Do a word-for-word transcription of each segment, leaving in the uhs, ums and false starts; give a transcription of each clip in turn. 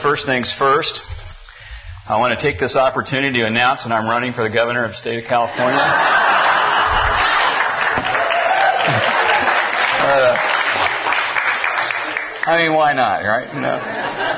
first things first. I want to take this opportunity to announce that I'm running for the governor of the state of California. uh, I mean, why not, right? You know.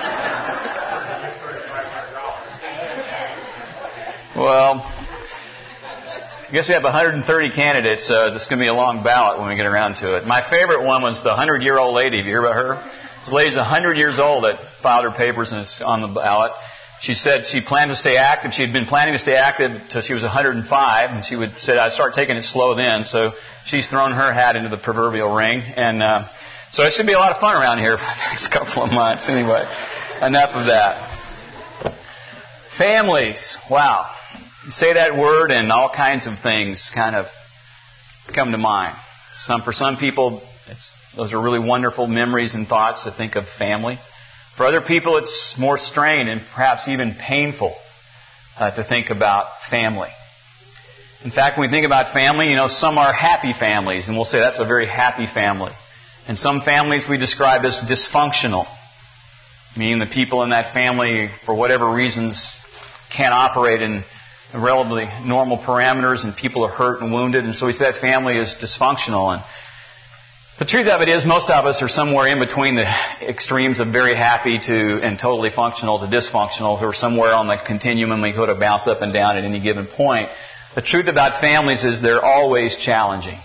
Well, I guess we have one hundred thirty candidates, so this is going to be a long ballot when we get around to it. My favorite one was the hundred-year-old lady. Have you heard about her? This lady's one hundred years old that filed her papers and is on the ballot. She said she planned to stay active. She had been planning to stay active until she was one hundred five, and she would said, I'd start taking it slow then. So she's thrown her hat into the proverbial ring. And uh, so it should be a lot of fun around here for the next couple of months. Anyway, enough of that. Families. Wow. You say that word and all kinds of things kind of come to mind. Some For some people, it's, those are really wonderful memories and thoughts to think of family. For other people, it's more strained and perhaps even painful uh, to think about family. In fact, when we think about family, you know, some are happy families, and we'll say that's a very happy family. And some families we describe as dysfunctional, meaning the people in that family, for whatever reasons, can't operate in relatively normal parameters, and people are hurt and wounded, and so we say that family is dysfunctional. And the truth of it is, most of us are somewhere in between the extremes of very happy to and totally functional to dysfunctional, or somewhere on the continuum, and we go to bounce up and down at any given point. The truth about families is they're always challenging.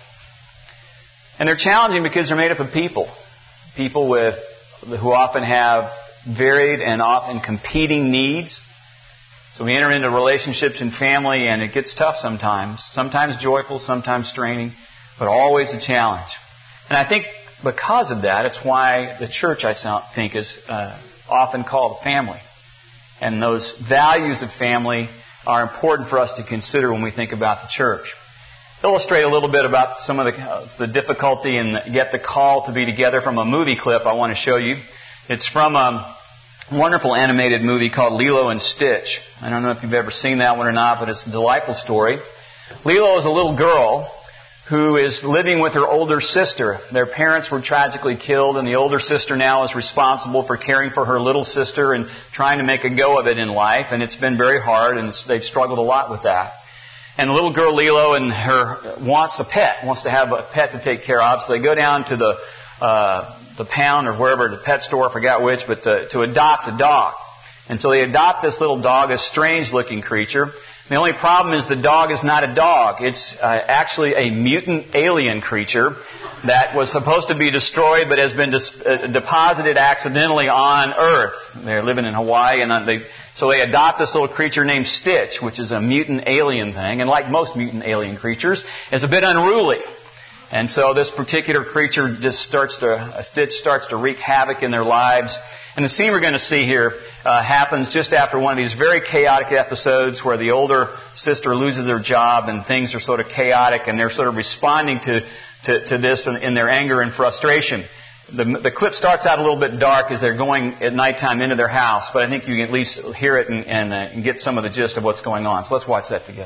And they're challenging because they're made up of people. People with who often have varied and often competing needs. So we enter into relationships and family, and it gets tough sometimes. Sometimes joyful, sometimes straining, but always a challenge. And I think because of that, it's why the church, I think, is uh, often called family. And those values of family are important for us to consider when we think about the church. Illustrate a little bit about some of the, uh, the difficulty and yet the call to be together from a movie clip I want to show you. It's from a wonderful animated movie called Lilo and Stitch. I don't know if you've ever seen that one or not, but it's a delightful story. Lilo is a little girl who is living with her older sister. Their parents were tragically killed, and the older sister now is responsible for caring for her little sister and trying to make a go of it in life. And it's been very hard, and it's, they've struggled a lot with that. And the little girl Lilo and her wants a pet, wants to have a pet to take care of. So they go down to the uh, the pound or wherever, the pet store, I forgot which, but to, to adopt a dog. And so they adopt this little dog, a strange-looking creature. The only problem is the dog is not a dog. It's uh, actually a mutant alien creature that was supposed to be destroyed but has been dis- uh, deposited accidentally on Earth. They're living in Hawaii, and they so they adopt this little creature named Stitch, which is a mutant alien thing, and like most mutant alien creatures, is a bit unruly. And so this particular creature just starts to, a Stitch starts to wreak havoc in their lives. And the scene we're going to see here uh, happens just after one of these very chaotic episodes where the older sister loses her job and things are sort of chaotic, and they're sort of responding to, to, to this in, in their anger and frustration. The, the clip starts out a little bit dark as they're going at nighttime into their house, but I think you can at least hear it and, and, uh, and get some of the gist of what's going on. So let's watch that together.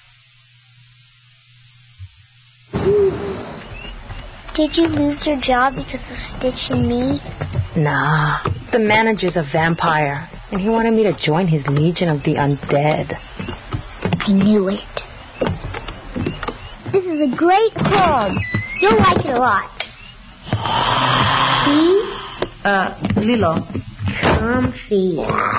Did you lose your job because of Stitch and me? Nah. The manager's a vampire, and he wanted me to join his Legion of the Undead. I knew it. This is a great club. You'll like it a lot. See? Uh, Lilo. Comfy.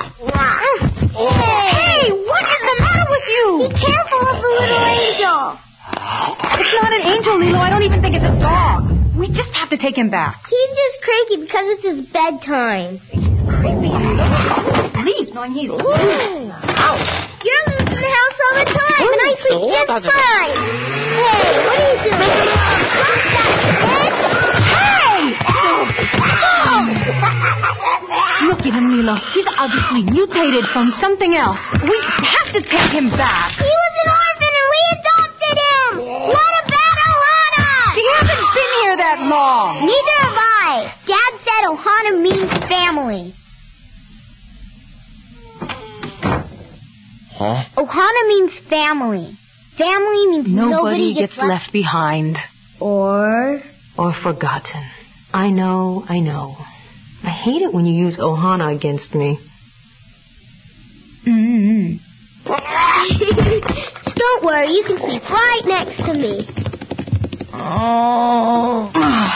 Hey! Hey, what is the matter with you? Be careful of the little angel. It's not an angel, Lilo. I don't even think it's a dog. We just have to take him back. He's just cranky because it's his bedtime. He's creepy. He sleeps knowing he's sleeping. You're in the house all the time, and I sleep just fine. Hey, what are you doing? Hey! Look at him, Lilo. He's obviously mutated from something else. We have to take him back. He was an orphan, and we adopted him. What about Ohana? He hasn't been here that long. Neither have I. Dad said Ohana means family. Huh? Ohana means family. Family means nobody, Nobody gets, gets left, left behind. Or... Or forgotten. I know, I know. I hate it when you use Ohana against me. Mm-hmm. Don't worry, you can sleep right next to me. Oh.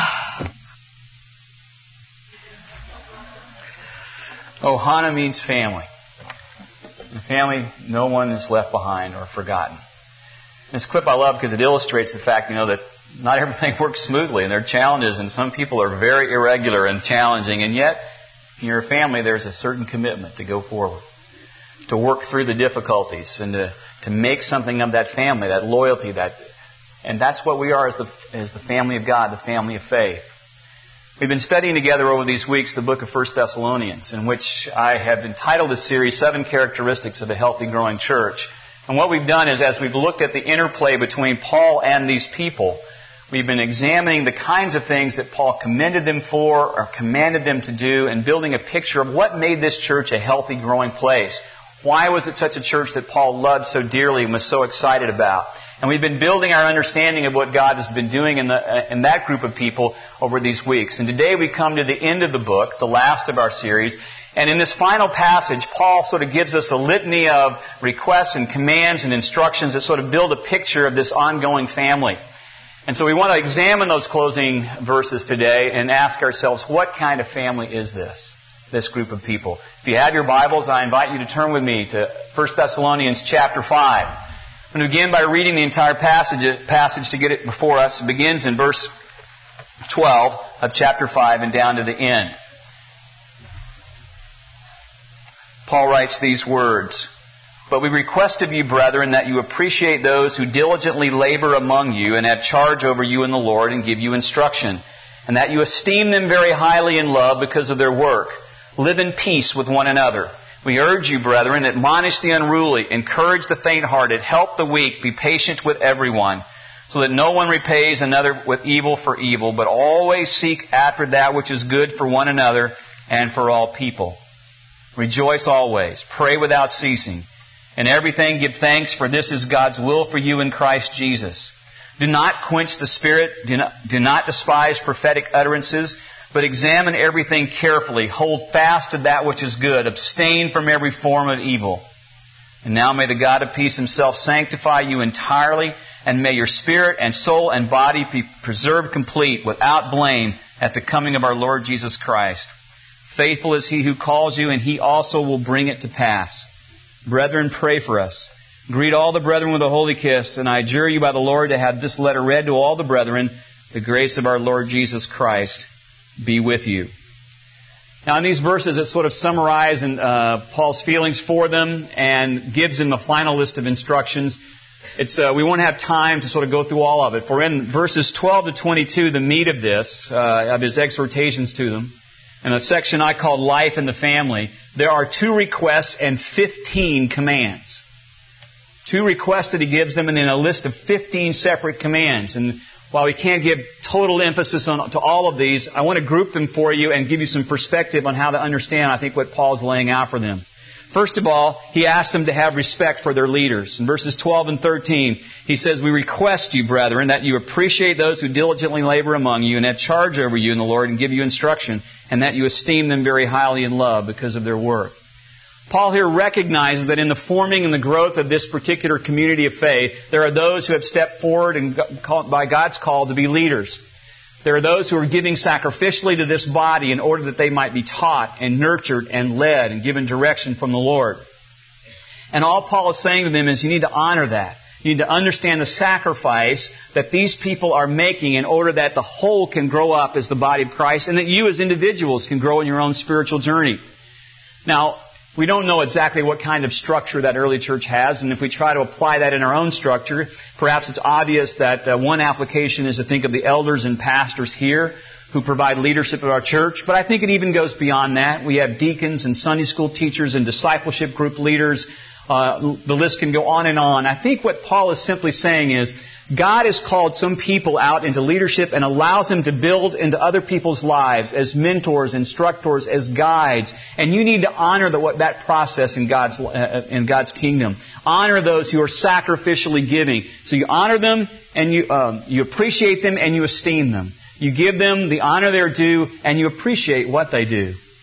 Ohana means family. In family, no one is left behind or forgotten. This clip I love because it illustrates the fact, you know, that not everything works smoothly, and there are challenges, and some people are very irregular and challenging, and yet, in your family, there's a certain commitment to go forward, to work through the difficulties, and to, to make something of that family, that loyalty, that, and that's what we are as the, as the family of God, the family of faith. We've been studying together over these weeks the book of First Thessalonians, in which I have entitled this series, Seven Characteristics of a Healthy Growing Church. And what we've done is, as we've looked at the interplay between Paul and these people, we've been examining the kinds of things that Paul commended them for or commanded them to do, and building a picture of what made this church a healthy, growing place. Why was it such a church that Paul loved so dearly and was so excited about? And we've been building our understanding of what God has been doing in, the, in that group of people over these weeks. And today we come to the end of the book, the last of our series. And in this final passage, Paul sort of gives us a litany of requests and commands and instructions that sort of build a picture of this ongoing family. And so we want to examine those closing verses today and ask ourselves, what kind of family is this? This group of people. If you have your Bibles, I invite you to turn with me to First Thessalonians chapter five. I'm going to begin by reading the entire passage, passage to get it before us. It begins in verse twelve of chapter five and down to the end. Paul writes these words, "But we request of you, brethren, that you appreciate those who diligently labor among you and have charge over you in the Lord and give you instruction, and that you esteem them very highly in love because of their work. Live in peace with one another. We urge you, brethren, admonish the unruly, encourage the faint-hearted, help the weak, be patient with everyone, so that no one repays another with evil for evil, but always seek after that which is good for one another and for all people. Rejoice always, pray without ceasing. In everything give thanks, for this is God's will for you in Christ Jesus. Do not quench the Spirit, do not, do not despise prophetic utterances, but examine everything carefully. Hold fast to that which is good. Abstain from every form of evil. And now may the God of peace Himself sanctify you entirely, and may your spirit and soul and body be preserved complete, without blame, at the coming of our Lord Jesus Christ. Faithful is He who calls you, and He also will bring it to pass. Brethren, pray for us. Greet all the brethren with a holy kiss, and I adjure you by the Lord to have this letter read to all the brethren. The grace of our Lord Jesus Christ be with you." Now in these verses it sort of summarizes uh, Paul's feelings for them and gives them a final list of instructions. It's uh, we won't have time to sort of go through all of it. For in verses twelve to twenty-two, the meat of this, uh, of his exhortations to them, in a section I called Life in the Family, there are two requests and fifteen commands. Two requests that he gives them, and then a list of fifteen separate commands. And while we can't give total emphasis on to all of these, I want to group them for you and give you some perspective on how to understand, I think, what Paul's laying out for them. First of all, he asks them to have respect for their leaders. In verses twelve and thirteen, he says, "We request you, brethren, that you appreciate those who diligently labor among you and have charge over you in the Lord and give you instruction, and that you esteem them very highly in love because of their work." Paul here recognizes that in the forming and the growth of this particular community of faith, there are those who have stepped forward and by God's call to be leaders. There are those who are giving sacrificially to this body in order that they might be taught and nurtured and led and given direction from the Lord. And all Paul is saying to them is you need to honor that. You need to understand the sacrifice that these people are making in order that the whole can grow up as the body of Christ, and that you as individuals can grow in your own spiritual journey. Now, we don't know exactly what kind of structure that early church has, and if we try to apply that in our own structure, perhaps it's obvious that uh, one application is to think of the elders and pastors here who provide leadership of our church, but I think it even goes beyond that. We have deacons and Sunday school teachers and discipleship group leaders. Uh, the list can go on and on. I think what Paul is simply saying is God has called some people out into leadership and allows them to build into other people's lives as mentors, instructors, as guides. And you need to honor the, what, that process in God's, uh, in God's kingdom. Honor those who are sacrificially giving. So you honor them and you, um, you appreciate them and you esteem them. You give them the honor they're due and you appreciate what they do.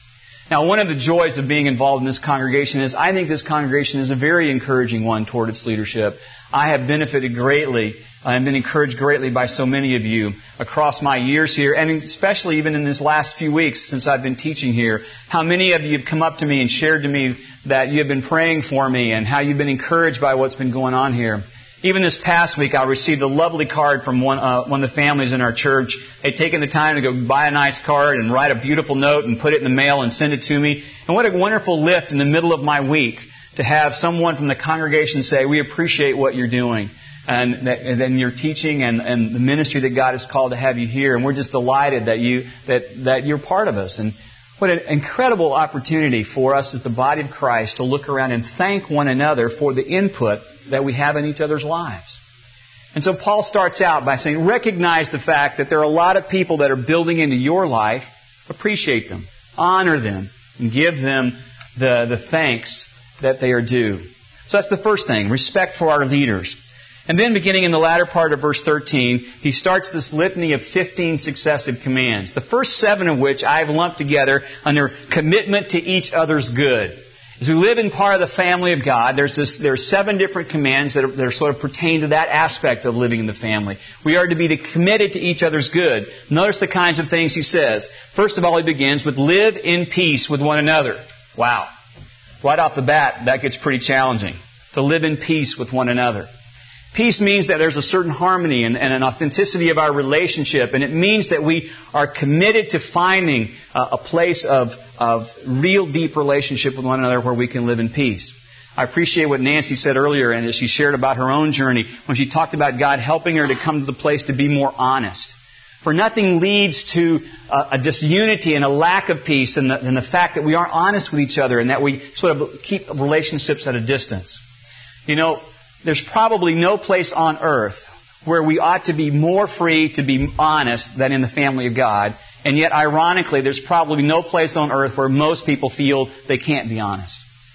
Now, one of the joys of being involved in this congregation is I think this congregation is a very encouraging one toward its leadership. I have benefited greatly and been encouraged greatly by so many of you across my years here, and especially even in this last few weeks since I've been teaching here, how many of you have come up to me and shared to me that you have been praying for me and how you've been encouraged by what's been going on here. Even this past week, I received a lovely card from one, uh, one of the families in our church. They'd taken the time to go buy a nice card and write a beautiful note and put it in the mail and send it to me. And what a wonderful lift in the middle of my week to have someone from the congregation say, we appreciate what you're doing and, that, and then your teaching and, and the ministry that God has called to have you here. And we're just delighted that, you, that, that you're part of us. And what an incredible opportunity for us as the body of Christ to look around and thank one another for the input that we have in each other's lives. And so Paul starts out by saying, recognize the fact that there are a lot of people that are building into your life. Appreciate them, honor them, and give them the, the thanks that they are due. So that's the first thing, respect for our leaders. And then beginning in the latter part of verse thirteen, he starts this litany of fifteen successive commands. The first seven of which I've lumped together under commitment to each other's good. As we live in part of the family of God, there's this, there are seven different commands that are, that are sort of pertain to that aspect of living in the family. We are to be committed to each other's good. Notice the kinds of things he says. First of all, he begins with live in peace with one another. Wow. Right off the bat, that gets pretty challenging. To live in peace with one another. Peace means that there's a certain harmony and, and an authenticity of our relationship. And it means that we are committed to finding a, a place of, of real deep relationship with one another where we can live in peace. I appreciate what Nancy said earlier and as she shared about her own journey when she talked about God helping her to come to the place to be more honest. For nothing leads to a, a disunity and a lack of peace than the, than the fact that we aren't honest with each other and that we sort of keep relationships at a distance. You know, there's probably no place on earth where we ought to be more free to be honest than in the family of God. And yet, ironically, there's probably no place on earth where most people feel they can't be honest.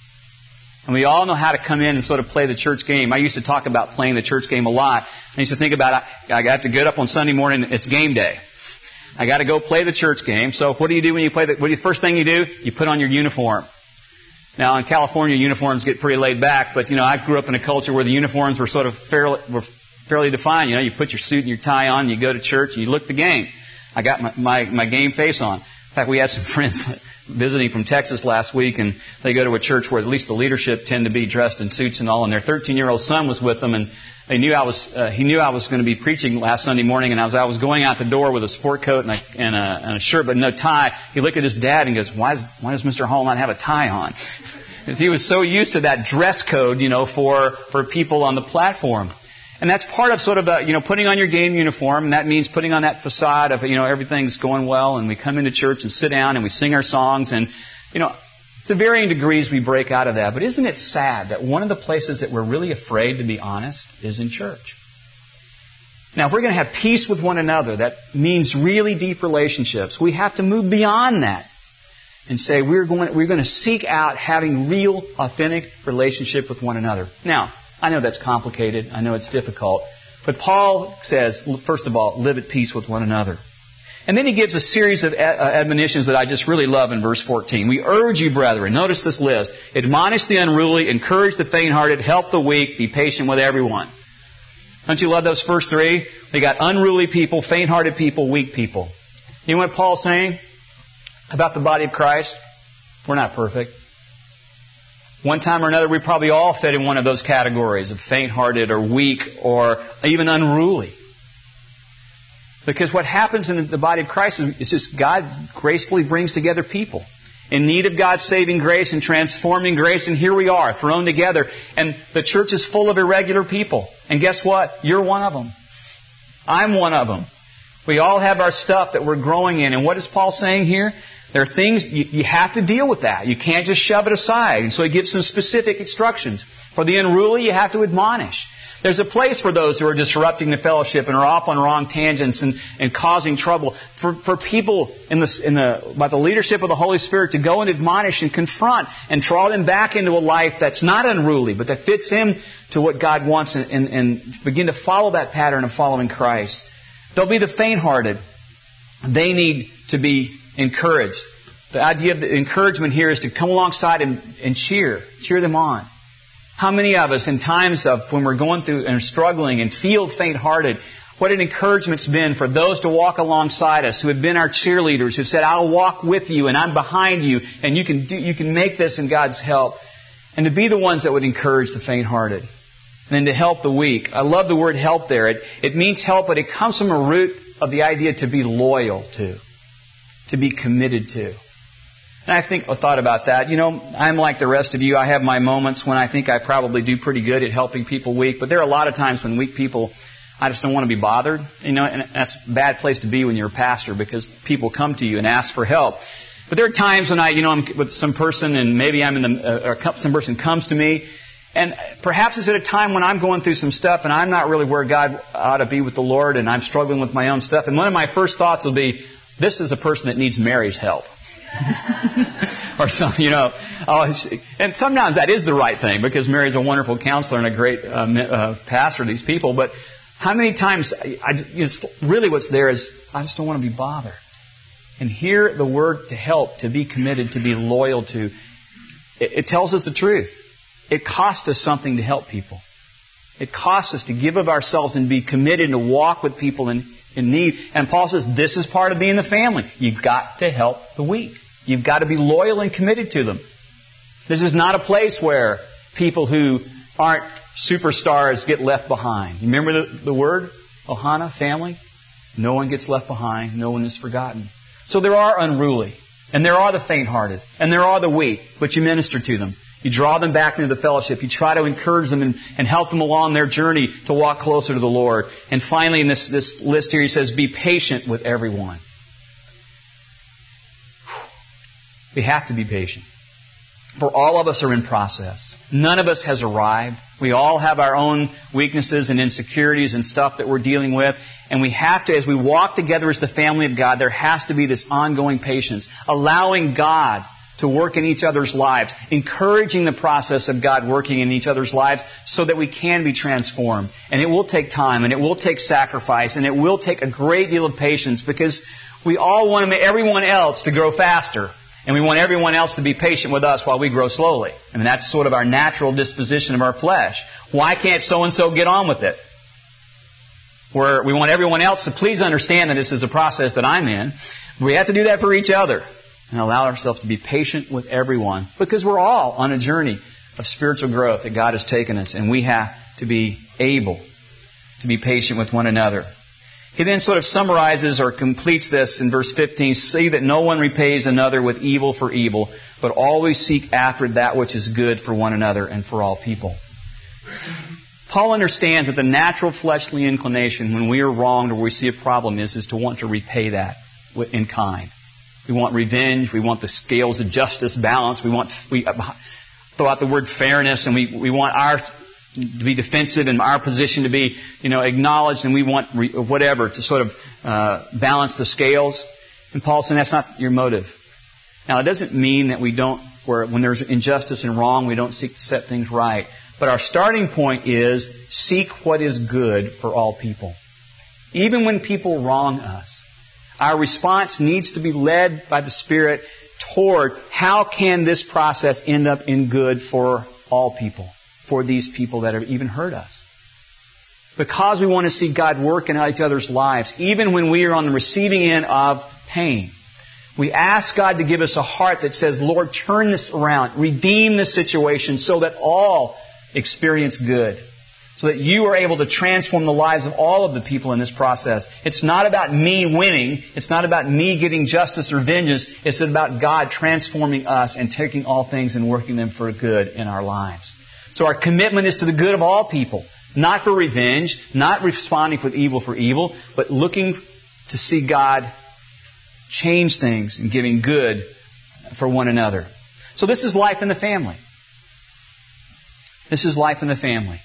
And we all know how to come in and sort of play the church game. I used to talk about playing the church game a lot. I used to think about, I have to get up on Sunday morning, it's game day. I got to go play the church game. So what do you do when you play the, what do you, first thing you do? You put on your uniform. Now, in California, uniforms get pretty laid back, but, you know, I grew up in a culture where the uniforms were sort of fairly, were fairly defined. You know, you put your suit and your tie on, you go to church, and you look the game. I got my, my, my game face on. In fact, we had some friends visiting from Texas last week, and they go to a church where at least the leadership tend to be dressed in suits and all, and their thirteen-year-old son was with them, and they knew I was, uh, he knew I was going to be preaching last Sunday morning, and as I was going out the door with a sport coat and a, and a, and a shirt but no tie, he looked at his dad and goes, why, is, why does Mister Hall not have a tie on? Because he was so used to that dress code, you know, for, for people on the platform. And that's part of sort of, a, you know, putting on your game uniform, and that means putting on that facade of, you know, everything's going well, and we come into church and sit down and we sing our songs, and, you know, to varying degrees we break out of that. But isn't it sad that one of the places that we're really afraid to be honest is in church? Now, if we're going to have peace with one another, that means really deep relationships. We have to move beyond that and say we're going, we're going to seek out having real, authentic relationship with one another. Now, I know that's complicated. I know it's difficult. But Paul says, first of all, live at peace with one another. And then he gives a series of admonitions that I just really love in verse fourteen. We urge you, brethren, notice this list, admonish the unruly, encourage the faint-hearted, help the weak, be patient with everyone. Don't you love those first three? They got unruly people, faint-hearted people, weak people. You know what Paul's saying about the body of Christ? We're not perfect. One time or another, we probably all fit in one of those categories of faint-hearted or weak or even unruly. Because what happens in the body of Christ is just God gracefully brings together people in need of God's saving grace and transforming grace. And here we are, thrown together. And the church is full of irregular people. And guess what? You're one of them. I'm one of them. We all have our stuff that we're growing in. And what is Paul saying here? There are things, you, you have to deal with that. You can't just shove it aside. And so he gives some specific instructions. For the unruly, you have to admonish. There's a place for those who are disrupting the fellowship and are off on wrong tangents and, and causing trouble. For, for people in the, in the, by the leadership of the Holy Spirit to go and admonish and confront and draw them back into a life that's not unruly, but that fits Him to what God wants and, and, and begin to follow that pattern of following Christ. There'll be the faint-hearted. They need to be encouraged. The idea of the encouragement here is to come alongside and, and cheer. Cheer them on. How many of us in times of when we're going through and struggling and feel faint-hearted, what an encouragement's been for those to walk alongside us who have been our cheerleaders, who've said, I'll walk with you and I'm behind you and you can do, you can make this in God's help. And to be the ones that would encourage the faint-hearted. And then to help the weak. I love the word help there. It, it means help, but it comes from a root of the idea to be loyal to. To be committed to. And I think I thought about that. You know, I'm like the rest of you. I have my moments when I think I probably do pretty good at helping people weak. But there are a lot of times when weak people, I just don't want to be bothered. You know, and that's a bad place to be when you're a pastor because people come to you and ask for help. But there are times when I, you know, I'm with some person and maybe I'm in the, or some person comes to me. And perhaps it's at a time when I'm going through some stuff and I'm not really where God ought to be with the Lord and I'm struggling with my own stuff. And one of my first thoughts will be, this is a person that needs Mary's help. Or some, you know, oh, and sometimes that is the right thing because Mary's a wonderful counselor and a great uh, uh, pastor to these people. But how many times, I, I, you know, really what's there is, I just don't want to be bothered. And here the word to help, to be committed, to be loyal to, it, it tells us the truth. It costs us something to help people. It costs us to give of ourselves and be committed to walk with people in, in need. And Paul says this is part of being the family. You've got to help the weak. You've got to be loyal and committed to them. This is not a place where people who aren't superstars get left behind. You remember the, the word? Ohana, family? No one gets left behind. No one is forgotten. So there are unruly. And there are the faint-hearted. And there are the weak. But you minister to them. You draw them back into the fellowship. You try to encourage them and, and help them along their journey to walk closer to the Lord. And finally, in this, this list here, he says, be patient with everyone. We have to be patient. For all of us are in process. None of us has arrived. We all have our own weaknesses and insecurities and stuff that we're dealing with. And we have to, as we walk together as the family of God, there has to be this ongoing patience. Allowing God to work in each other's lives. Encouraging the process of God working in each other's lives so that we can be transformed. And it will take time and it will take sacrifice and it will take a great deal of patience because we all want everyone else to grow faster. And we want everyone else to be patient with us while we grow slowly. I mean, that's sort of our natural disposition of our flesh. Why can't so-and-so get on with it? Where we want everyone else to please understand that this is a process that I'm in. We have to do that for each other. And allow ourselves to be patient with everyone. Because we're all on a journey of spiritual growth that God has taken us. And we have to be able to be patient with one another. He then sort of summarizes or completes this in verse fifteen. See that no one repays another with evil for evil, but always seek after that which is good for one another and for all people. Paul understands that the natural fleshly inclination when we are wronged or we see a problem is, is to want to repay that in kind. We want revenge. We want the scales of justice balanced. We want, we throw out the word fairness and we, we want our to be defensive and our position to be, you know, acknowledged, and we want re- whatever to sort of uh, balance the scales. And Paul's saying that's not your motive. Now, it doesn't mean that we don't, where when there's injustice and wrong, we don't seek to set things right. But our starting point is seek what is good for all people. Even when people wrong us, our response needs to be led by the Spirit toward how can this process end up in good for all people. For these people that have even hurt us. Because we want to see God work in each other's lives, even when we are on the receiving end of pain. We ask God to give us a heart that says, Lord, turn this around, redeem this situation so that all experience good. So that you are able to transform the lives of all of the people in this process. It's not about me winning. It's not about me getting justice or vengeance. It's about God transforming us and taking all things and working them for good in our lives. So our commitment is to the good of all people. Not for revenge, not responding with evil for evil, but looking to see God change things and giving good for one another. So this is life in the family. This is life in the family.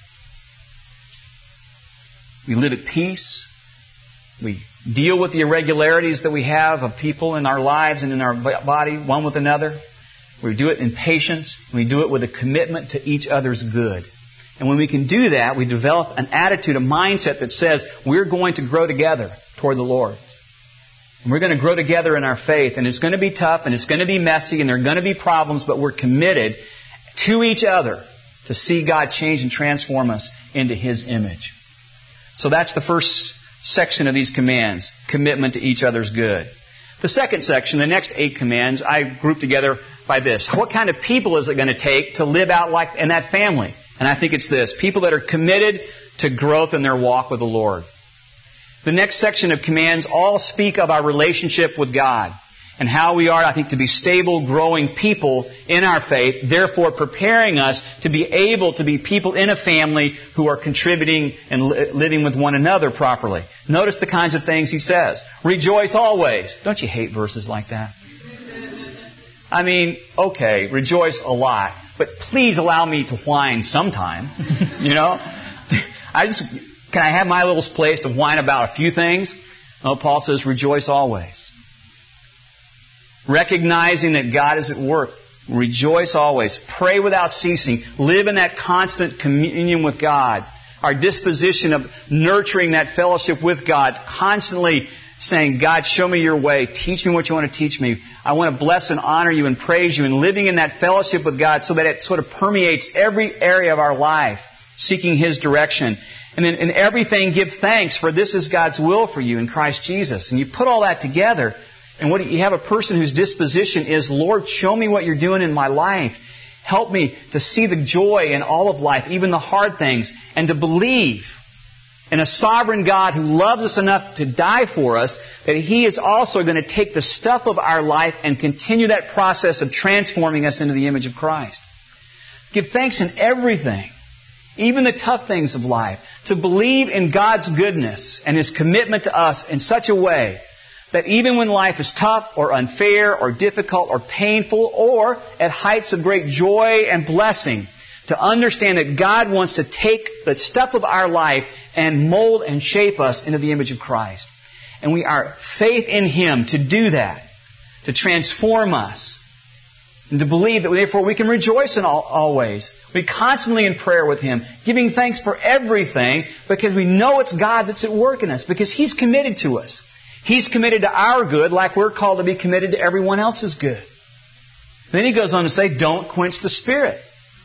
We live at peace. We deal with the irregularities that we have of people in our lives and in our body, one with another. We do it in patience. We do it with a commitment to each other's good. And when we can do that, we develop an attitude, a mindset that says we're going to grow together toward the Lord. And we're going to grow together in our faith. And it's going to be tough and it's going to be messy and there are going to be problems, but we're committed to each other to see God change and transform us into His image. So that's the first section of these commands, commitment to each other's good. The second section, the next eight commands, I grouped together by this. What kind of people is it going to take to live out like in that family? And I think it's this. People that are committed to growth in their walk with the Lord. The next section of commands all speak of our relationship with God and how we are, I think, to be stable, growing people in our faith, therefore preparing us to be able to be people in a family who are contributing and li- living with one another properly. Notice the kinds of things he says. Rejoice always. Don't you hate verses like that? I mean, okay, rejoice a lot, but please allow me to whine sometime. You know? I just, can I have my little place to whine about a few things? No, Paul says, rejoice always. Recognizing that God is at work. Rejoice always. Pray without ceasing. Live in that constant communion with God. Our disposition of nurturing that fellowship with God. Constantly saying, God, show me your way. Teach me what you want to teach me. I want to bless and honor you and praise you. And living in that fellowship with God so that it sort of permeates every area of our life. Seeking His direction. And then in everything give thanks, for this is God's will for you in Christ Jesus. And you put all that together, and what you have a person whose disposition is, Lord, show me what you're doing in my life. Help me to see the joy in all of life, even the hard things, and to believe in a sovereign God who loves us enough to die for us, that He is also going to take the stuff of our life and continue that process of transforming us into the image of Christ. Give thanks in everything, even the tough things of life, to believe in God's goodness and His commitment to us in such a way that even when life is tough or unfair or difficult or painful or at heights of great joy and blessing, to understand that God wants to take the stuff of our life and mold and shape us into the image of Christ. And we are faith in Him to do that, to transform us, and to believe that therefore we can rejoice in all, all ways. We constantly in prayer with Him, giving thanks for everything because we know it's God that's at work in us, because He's committed to us. He's committed to our good like we're called to be committed to everyone else's good. Then he goes on to say, don't quench the Spirit.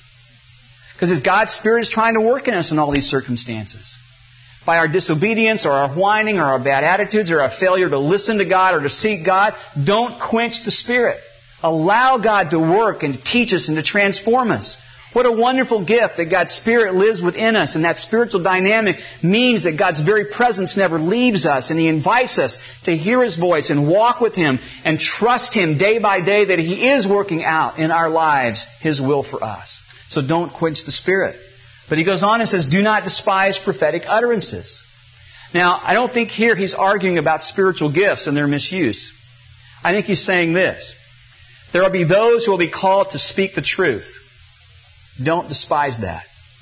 Because God's Spirit is trying to work in us in all these circumstances. By our disobedience or our whining or our bad attitudes or our failure to listen to God or to seek God, don't quench the Spirit. Allow God to work and to teach us and to transform us. What a wonderful gift that God's Spirit lives within us, and that spiritual dynamic means that God's very presence never leaves us, and He invites us to hear His voice and walk with Him and trust Him day by day that He is working out in our lives His will for us. So don't quench the Spirit. But he goes on and says, do not despise prophetic utterances. Now, I don't think here he's arguing about spiritual gifts and their misuse. I think he's saying this. There will be those who will be called to speak the truth. Don't despise that.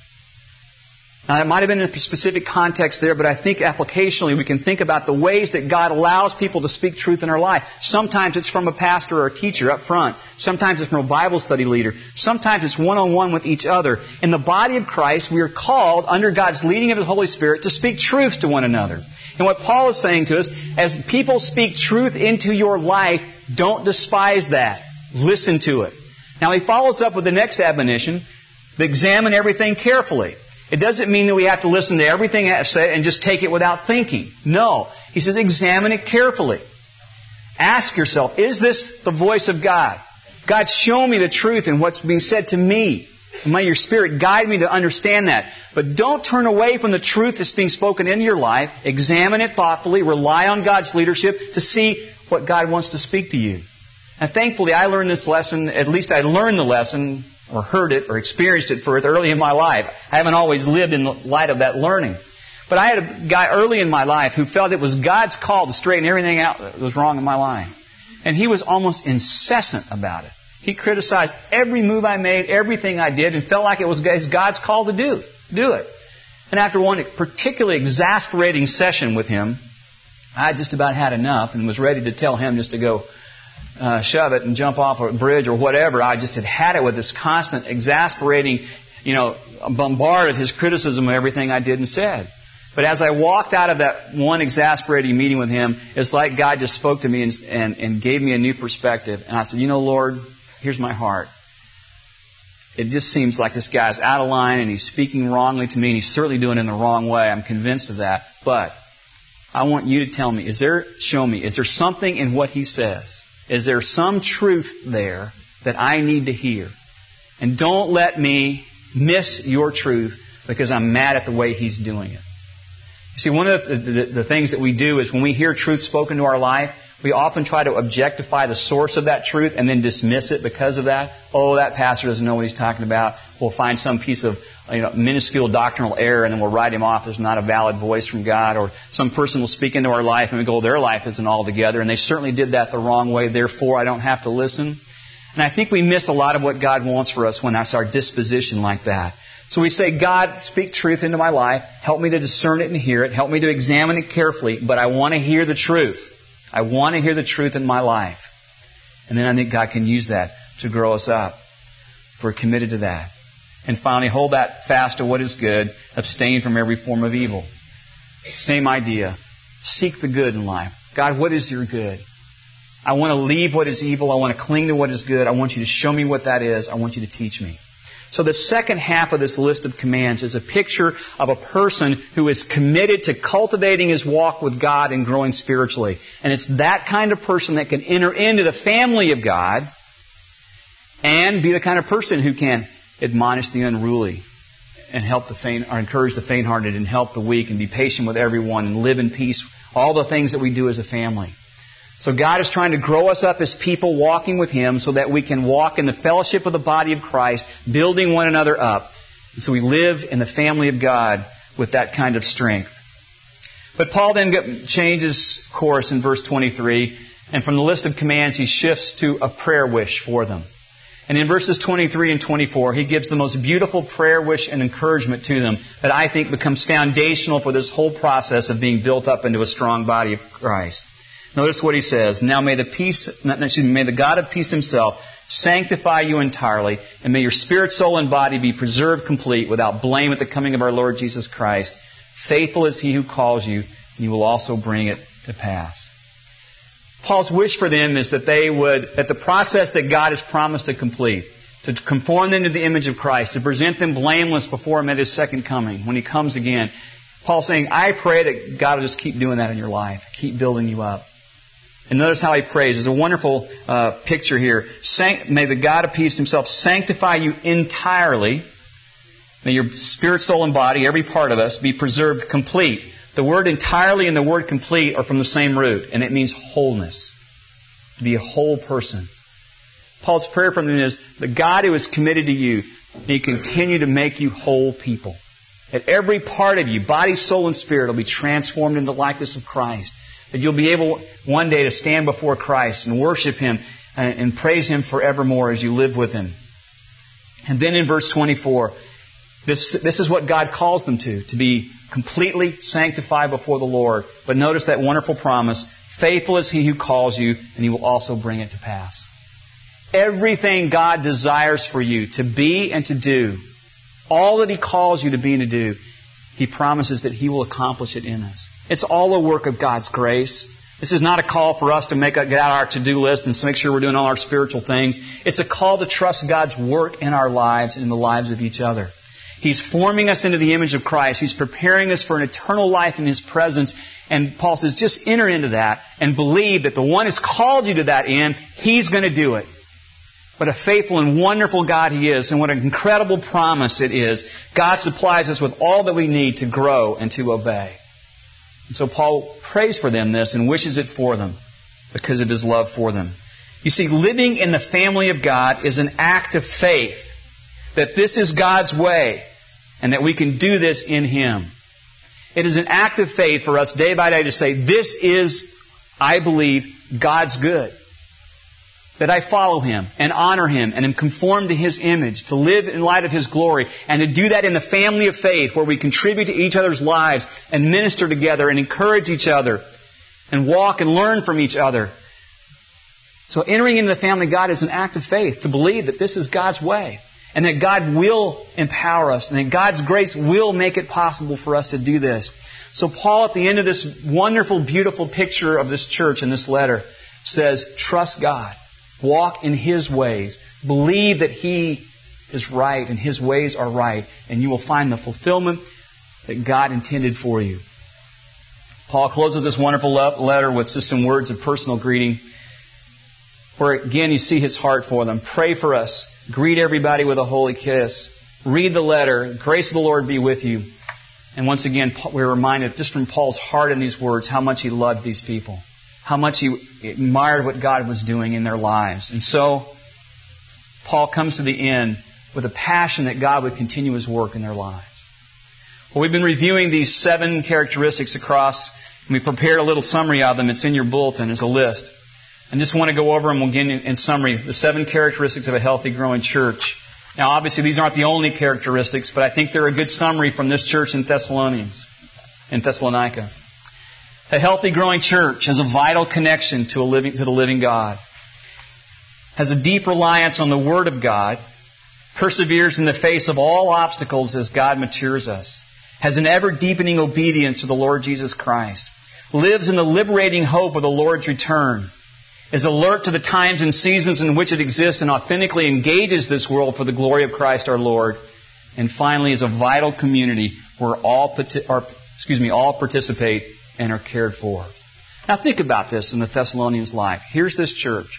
Now, it might have been in a specific context there, but I think applicationally we can think about the ways that God allows people to speak truth in our life. Sometimes it's from a pastor or a teacher up front. Sometimes it's from a Bible study leader. Sometimes it's one-on-one with each other. In the body of Christ, we are called, under God's leading of His Holy Spirit, to speak truth to one another. And what Paul is saying to us, as people speak truth into your life, don't despise that. Listen to it. Now, he follows up with the next admonition, examine everything carefully. It doesn't mean that we have to listen to everything I say and just take it without thinking. No. He says, examine it carefully. Ask yourself, is this the voice of God? God, show me the truth in what's being said to me. And may your Spirit guide me to understand that. But don't turn away from the truth that's being spoken into your life. Examine it thoughtfully. Rely on God's leadership to see what God wants to speak to you. And thankfully, I learned this lesson, at least I learned the lesson, or heard it, or experienced it first early in my life. I haven't always lived in the light of that learning. But I had a guy early in my life who felt it was God's call to straighten everything out that was wrong in my life. And he was almost incessant about it. He criticized every move I made, everything I did, and felt like it was God's call to do, do it. And after one particularly exasperating session with him, I just about had enough and was ready to tell him just to go Uh, shove it and jump off a bridge or whatever. I just had had it with this constant, exasperating, you know, bombard of his criticism of everything I did and said. But as I walked out of that one exasperating meeting with him, it's like God just spoke to me and, and, and gave me a new perspective. And I said, you know, Lord, here's my heart. It just seems like this guy's out of line and he's speaking wrongly to me and he's certainly doing it in the wrong way. I'm convinced of that. But I want you to tell me, is there, show me, is there something in what he says? Is there some truth there that I need to hear? And don't let me miss your truth because I'm mad at the way he's doing it. You see, one of the, the, the things that we do is when we hear truth spoken to our life, we often try to objectify the source of that truth and then dismiss it because of that. Oh, that pastor doesn't know what he's talking about. We'll find some piece of you know, minuscule doctrinal error and then we'll write him off as not a valid voice from God. Or some person will speak into our life and we go, their life isn't all together and they certainly did that the wrong way, therefore I don't have to listen. And I think we miss a lot of what God wants for us when that's our disposition like that. So we say, God, speak truth into my life. Help me to discern it and hear it. Help me to examine it carefully. But I want to hear the truth. I want to hear the truth in my life. And then I think God can use that to grow us up. If we're committed to that. And finally, hold that fast to what is good. Abstain from every form of evil. Same idea. Seek the good in life. God, what is your good? I want to leave what is evil. I want to cling to what is good. I want you to show me what that is. I want you to teach me. So the second half of this list of commands is a picture of a person who is committed to cultivating his walk with God and growing spiritually. And it's that kind of person that can enter into the family of God and be the kind of person who can admonish the unruly and help the faint, or encourage the faint-hearted and help the weak and be patient with everyone and live in peace. All the things that we do as a family. So God is trying to grow us up as people walking with Him so that we can walk in the fellowship of the body of Christ, building one another up. And so we live in the family of God with that kind of strength. But Paul then changes course in verse twenty-three, and from the list of commands he shifts to a prayer wish for them. And in verses twenty-three and twenty-four, he gives the most beautiful prayer wish and encouragement to them that I think becomes foundational for this whole process of being built up into a strong body of Christ. Notice what he says. Now may the peace, excuse me, may the God of peace Himself sanctify you entirely, and may your spirit, soul, and body be preserved complete without blame at the coming of our Lord Jesus Christ. Faithful is He who calls you, and He will also bring it to pass. Paul's wish for them is that they would, that the process that God has promised to complete, to conform them to the image of Christ, to present them blameless before Him at His second coming, when He comes again. Paul's saying, I pray that God will just keep doing that in your life, keep building you up. And notice how he prays. There's a wonderful uh, picture here. Sanct- May the God of peace Himself sanctify you entirely. May your spirit, soul, and body, every part of us, be preserved complete. The word entirely and the word complete are from the same root, and it means wholeness. To be a whole person. Paul's prayer for them is, the God who is committed to you, may He continue to make you whole people. That every part of you, body, soul, and spirit, will be transformed into the likeness of Christ. That you'll be able one day to stand before Christ and worship Him and, and praise Him forevermore as you live with Him. And then in verse twenty-four, this, this is what God calls them to, to be completely sanctified before the Lord. But notice that wonderful promise, faithful is He who calls you, and He will also bring it to pass. Everything God desires for you to be and to do, all that He calls you to be and to do, He promises that He will accomplish it in us. It's all a work of God's grace. This is not a call for us to make get out our to-do list and make sure we're doing all our spiritual things. It's a call to trust God's work in our lives and in the lives of each other. He's forming us into the image of Christ. He's preparing us for an eternal life in His presence. And Paul says, just enter into that and believe that the one who's called you to that end, He's going to do it. What a faithful and wonderful God He is, and what an incredible promise it is. God supplies us with all that we need to grow and to obey. And so Paul prays for them this and wishes it for them because of his love for them. You see, living in the family of God is an act of faith that this is God's way and that we can do this in Him. It is an act of faith for us day by day to say, this is, I believe, God's good. That I follow Him and honor Him and am conformed to His image, to live in light of His glory, and to do that in the family of faith where we contribute to each other's lives and minister together and encourage each other and walk and learn from each other. So entering into the family of God is an act of faith to believe that this is God's way and that God will empower us and that God's grace will make it possible for us to do this. So Paul, at the end of this wonderful, beautiful picture of this church in this letter, says, trust God. Walk in His ways. Believe that He is right and His ways are right. And you will find the fulfillment that God intended for you. Paul closes this wonderful letter with just some words of personal greeting, where again you see his heart for them. Pray for us. Greet everybody with a holy kiss. Read the letter. Grace of the Lord be with you. And once again, we're reminded just from Paul's heart in these words how much he loved these people. How much he admired what God was doing in their lives. And so, Paul comes to the end with a passion that God would continue His work in their lives. Well, we've been reviewing these seven characteristics across, and we prepared a little summary of them. It's in your bulletin as a list. I just want to go over them again in summary. The seven characteristics of a healthy, growing church. Now, obviously, these aren't the only characteristics, but I think they're a good summary from this church in Thessalonians, in Thessalonica. A healthy, growing church has a vital connection to a living, to the living God, has a deep reliance on the Word of God, perseveres in the face of all obstacles as God matures us, has an ever-deepening obedience to the Lord Jesus Christ, lives in the liberating hope of the Lord's return, is alert to the times and seasons in which it exists and authentically engages this world for the glory of Christ our Lord, and finally is a vital community where all, are, excuse me, all participate and are cared for. Now think about this in the Thessalonians' life. Here's this church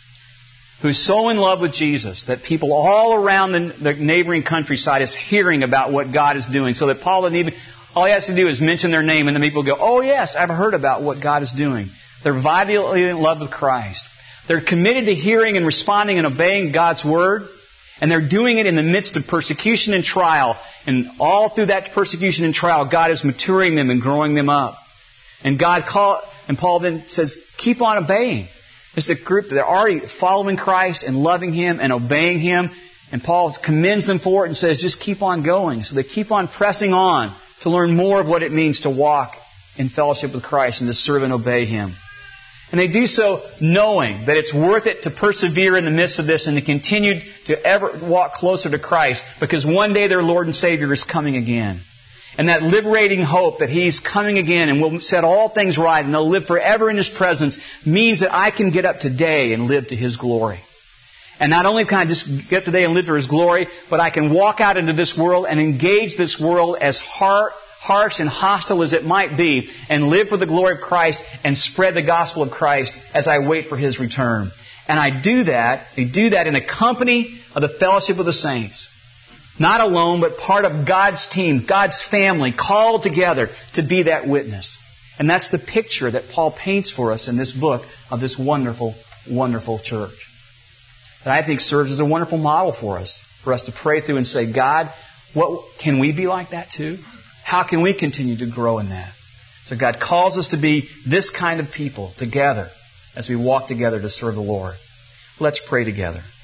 who's so in love with Jesus that people all around the, the neighboring countryside is hearing about what God is doing, so that Paul didn't even, all he has to do is mention their name and the people go, oh yes, I've heard about what God is doing. They're violently in love with Christ. They're committed to hearing and responding and obeying God's Word, and they're doing it in the midst of persecution and trial. And all through that persecution and trial, God is maturing them and growing them up. And God call, and Paul then says, keep on obeying. It's a group that are already following Christ and loving Him and obeying Him. And Paul commends them for it and says, just keep on going. So they keep on pressing on to learn more of what it means to walk in fellowship with Christ and to serve and obey Him. And they do so knowing that it's worth it to persevere in the midst of this and to continue to ever walk closer to Christ, because one day their Lord and Savior is coming again. And that liberating hope that He's coming again and will set all things right and they'll live forever in His presence means that I can get up today and live to His glory. And not only can I just get up today and live to His glory, but I can walk out into this world and engage this world as heart harsh and hostile as it might be, and live for the glory of Christ and spread the gospel of Christ as I wait for His return. And I do that, I do that in the company of the fellowship of the saints. Not alone, but part of God's team, God's family, called together to be that witness. And that's the picture that Paul paints for us in this book of this wonderful, wonderful church. That I think serves as a wonderful model for us, for us to pray through and say, God, what can we be like that too? How can we continue to grow in that? So God calls us to be this kind of people together as we walk together to serve the Lord. Let's pray together.